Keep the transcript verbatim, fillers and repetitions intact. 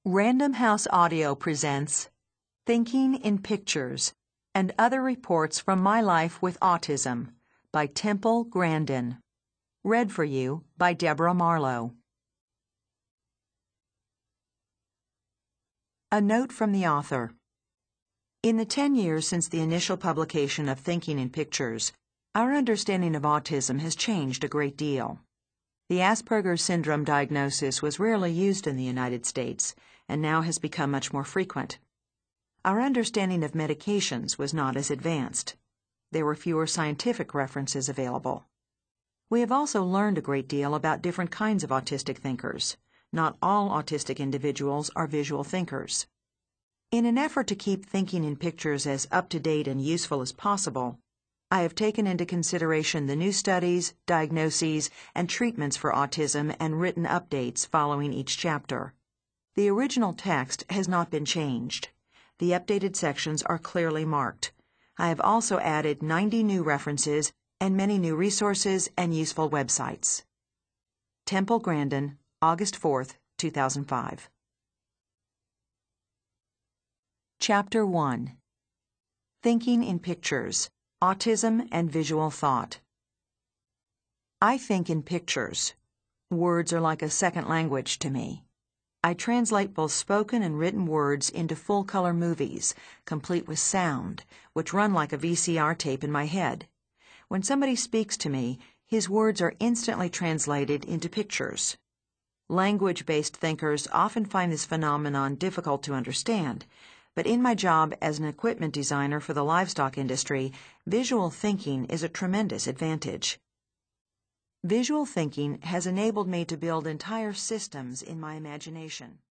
Random House Audio presents Thinking in Pictures and Other Reports from My Life with Autism by Temple Grandin. Read for you by Deborah Marlowe. A note from the author. In the ten years since the initial publication of Thinking in Pictures, our understanding of autism has changed a great deal. The Asperger's syndrome diagnosis was rarely used in the United States and now has become much more frequent. Our understanding of medications was not as advanced. There were fewer scientific references available. We have also learned a great deal about different kinds of autistic thinkers. Not all autistic individuals are visual thinkers. In an effort to keep Thinking in Pictures as up-to-date and useful as possible, I have taken into consideration the new studies, diagnoses, and treatments for autism and written updates following each chapter. The original text has not been changed. The updated sections are clearly marked. I have also added ninety new references and many new resources and useful websites. Temple Grandin, August fourth, two thousand five. Chapter one. Thinking in Pictures. Autism and Visual Thought. I think in pictures. Words are like a second language to me. I translate both spoken and written words into full-color movies, complete with sound, which run like a V C R tape in my head. When somebody speaks to me, his words are instantly translated into pictures. Language-based thinkers often find this phenomenon difficult to understand, but in my job as an equipment designer for the livestock industry, visual thinking is a tremendous advantage. Visual thinking has enabled me to build entire systems in my imagination.